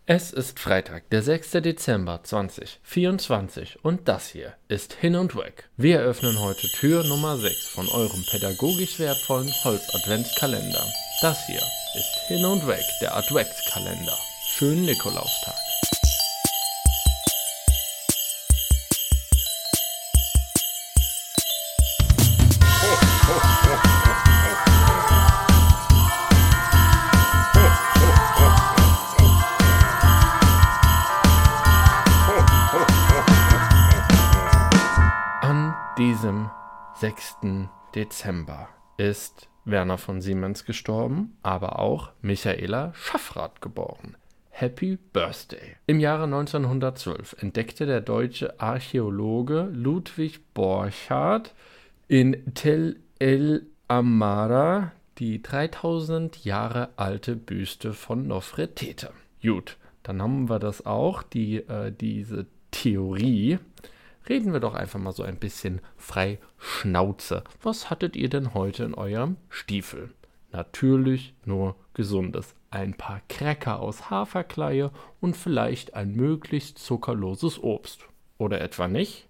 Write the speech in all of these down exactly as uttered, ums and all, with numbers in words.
Es ist Freitag, der sechster Dezember zweitausendvierundzwanzig und das hier ist Hin und Weg. Wir eröffnen heute Tür Nummer sechs von eurem pädagogisch wertvollen Holz-Adventskalender. Das hier ist Hin und Weg, der Adventskalender. Schönen Nikolaustag. An diesem sechsten Dezember ist Werner von Siemens gestorben, aber auch Michaela Schaffrath geboren. Happy Birthday! Im Jahre neunzehnhundertzwölf entdeckte der deutsche Archäologe Ludwig Borchardt in Tell el-Amarna die dreitausend Jahre alte Büste von Nofretete. Gut, dann haben wir das auch, die, äh, diese Theorie. Reden wir doch einfach mal so ein bisschen frei Schnauze. Was hattet ihr denn heute in eurem Stiefel? Natürlich nur Gesundes. Ein paar Cracker aus Haferkleie und vielleicht ein möglichst zuckerloses Obst. Oder etwa nicht?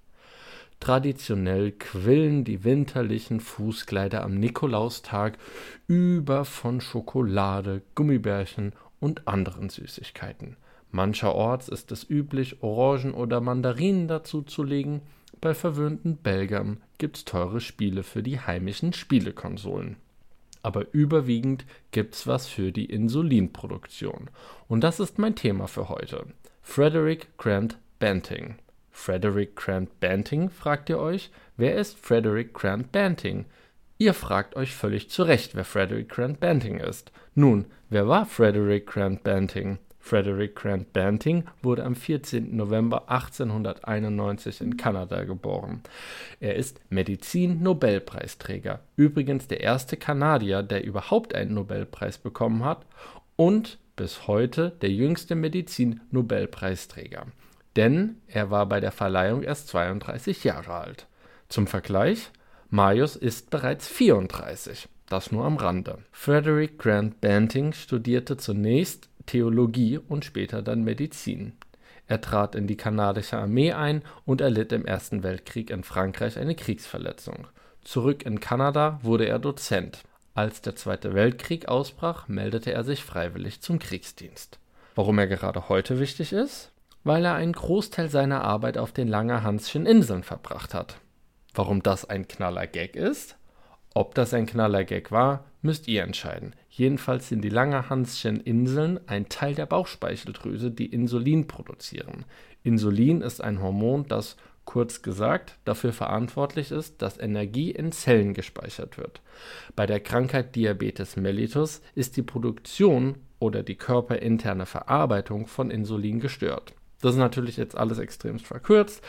Traditionell quillen die winterlichen Fußkleider am Nikolaustag über von Schokolade, Gummibärchen und anderen Süßigkeiten. Mancherorts ist es üblich, Orangen oder Mandarinen dazuzulegen. Bei verwöhnten Belgern gibt's teure Spiele für die heimischen Spielekonsolen. Aber überwiegend gibt's was für die Insulinproduktion. Und das ist mein Thema für heute. Frederick Grant Banting. Frederick Grant Banting, fragt ihr euch? Wer ist Frederick Grant Banting? Ihr fragt euch völlig zu Recht, wer Frederick Grant Banting ist. Nun, wer war Frederick Grant Banting? Frederick Grant Banting wurde am vierzehnten November achtzehnhunderteinundneunzig in Kanada geboren. Er ist Medizin-Nobelpreisträger, übrigens der erste Kanadier, der überhaupt einen Nobelpreis bekommen hat und bis heute der jüngste Medizin-Nobelpreisträger. Denn er war bei der Verleihung erst zweiunddreißig Jahre alt. Zum Vergleich, Marius ist bereits vierunddreißig. Das nur am Rande. Frederick Grant Banting studierte zunächst Theologie und später dann Medizin. Er trat in die kanadische Armee ein und erlitt im Ersten Weltkrieg in Frankreich eine Kriegsverletzung. Zurück in Kanada wurde er Dozent. Als der Zweite Weltkrieg ausbrach, meldete er sich freiwillig zum Kriegsdienst. Warum er gerade heute wichtig ist? Weil er einen Großteil seiner Arbeit auf den Langerhanschen Inseln verbracht hat. Warum das ein Knaller-Gag ist? Ob das ein Knaller-Gag war, müsst ihr entscheiden. Jedenfalls sind die Langerhanschen Inseln ein Teil der Bauchspeicheldrüse, die Insulin produzieren. Insulin ist ein Hormon, das, kurz gesagt, dafür verantwortlich ist, dass Energie in Zellen gespeichert wird. Bei der Krankheit Diabetes mellitus ist die Produktion oder die körperinterne Verarbeitung von Insulin gestört. Das ist natürlich jetzt alles extremst verkürzt,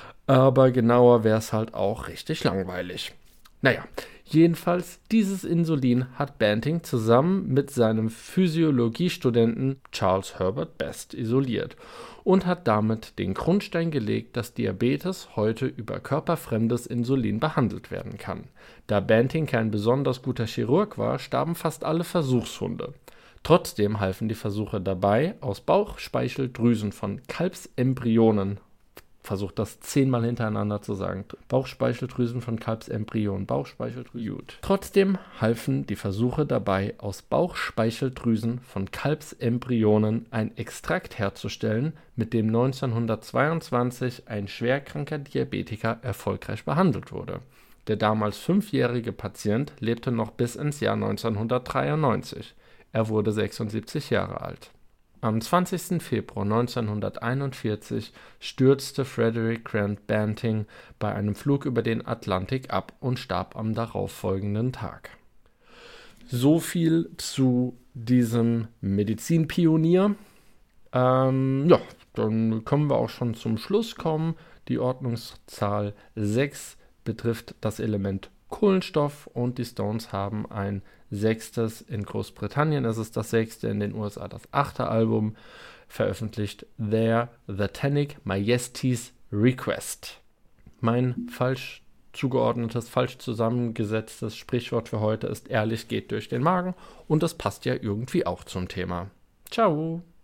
aber genauer wäre es halt auch richtig langweilig. Naja, jedenfalls, dieses Insulin hat Banting zusammen mit seinem Physiologiestudenten Charles Herbert Best isoliert und hat damit den Grundstein gelegt, dass Diabetes heute über körperfremdes Insulin behandelt werden kann. Da Banting kein besonders guter Chirurg war, starben fast alle Versuchshunde. Trotzdem halfen die Versuche dabei, aus Bauchspeicheldrüsen von Kalbsembryonen, versucht das zehnmal hintereinander zu sagen. Bauchspeicheldrüsen von Kalbsembryonen. Bauchspeicheldrüsen. Gut. Trotzdem halfen die Versuche dabei, aus Bauchspeicheldrüsen von Kalbsembryonen ein Extrakt herzustellen, mit dem neunzehnhundertzweiundzwanzig ein schwerkranker Diabetiker erfolgreich behandelt wurde. Der damals fünfjährige Patient lebte noch bis ins Jahr neunzehnhundertdreiundneunzig. Er wurde sechsundsiebzig Jahre alt. Am zwanzigsten Februar neunzehnhunderteinundvierzig stürzte Frederick Grant Banting bei einem Flug über den Atlantik ab und starb am darauffolgenden Tag. So viel zu diesem Medizinpionier. Ähm, ja, dann können wir auch schon zum Schluss kommen. Die Ordnungszahl sechs betrifft das Element Kohlenstoff und die Stones haben ein sechstes, in Großbritannien ist es das sechste, in den U S A das achte Album veröffentlicht, Their Satanic Majesty's Request. Mein falsch zugeordnetes, falsch zusammengesetztes Sprichwort für heute ist: ehrlich geht durch den Magen, und das passt ja irgendwie auch zum Thema. Ciao!